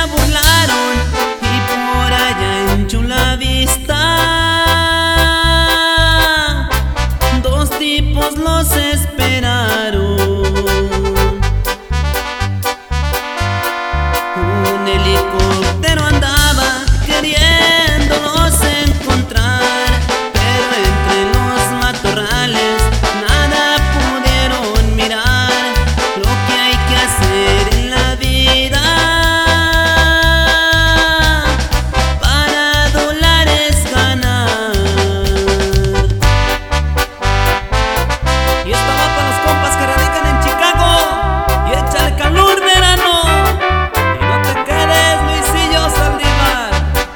la burlaron y por allá en Chula Vista dos tipos los esperaron. Un helicóptero andaba queriéndolos encontrar, pero entre los matorrales nada pudieron mirar. Lo que hay que hacer en la vida para dólares ganar. Y esto va para los compas que radican en Chicago. Y échale calor, verano. Y no te quedes, Luisillo Saldívar.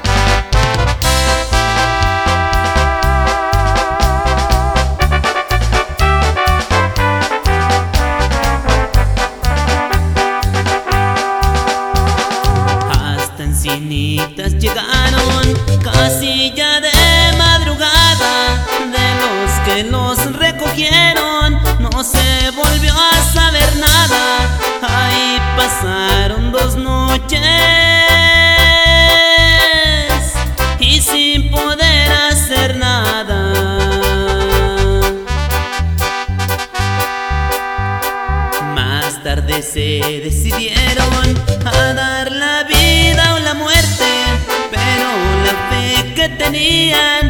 Hasta Encinitas llegaron, casi ya de madrugada. De los que los recogieron no se volvió a saber nada. Ahí pasaron 2 noches y sin poder hacer nada. Más tarde se decidieron a dar la vida o la muerte, pero la fe que tenían